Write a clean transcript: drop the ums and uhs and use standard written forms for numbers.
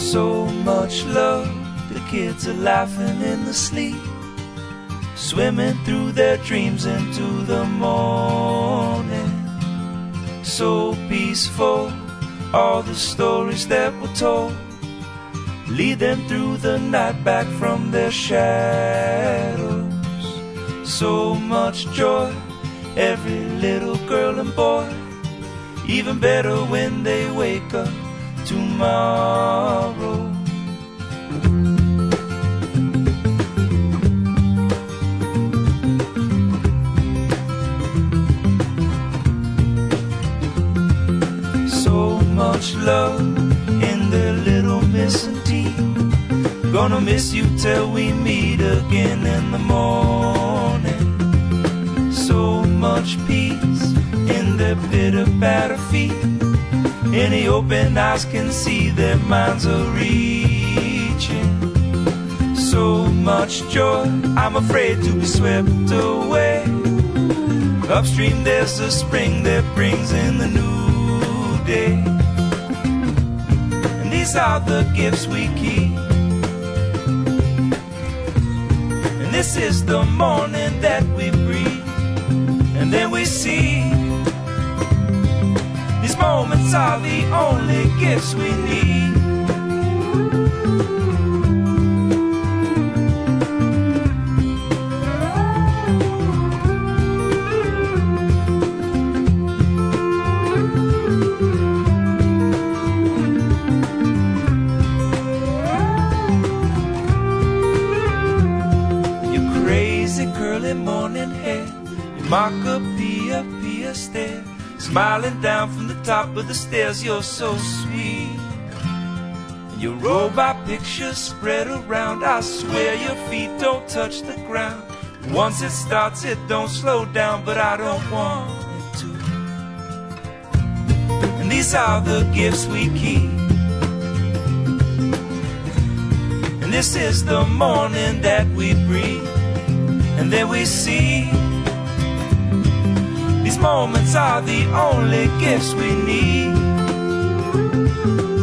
So much love, the kids are laughing in the sleep, swimming through their dreams into the morning. So peaceful, all the stories that were told, lead them through the night back from their shadows. So much joy, every little girl and boy, even better when they wake up tomorrow. So much love in their little Miss and Dee. Gonna miss you till we meet again in the morning. So much peace in their bitter batter feet. Any open eyes can see their minds are reaching. So much joy, I'm afraid to be swept away. Upstream there's a spring that brings in the new day. And these are the gifts we keep. And this is the morning that we breathe. And then we see these moments are the only gifts we need. Your crazy curly morning hair, your Macapia Pia stare, smiling down from the top of the stairs, you're so sweet. And your robot pictures spread around, I swear your feet don't touch the ground. Once it starts, it don't slow down, but I don't want it to. And these are the gifts we keep. And this is the morning that we breathe. And then we see these moments are the only gifts we need.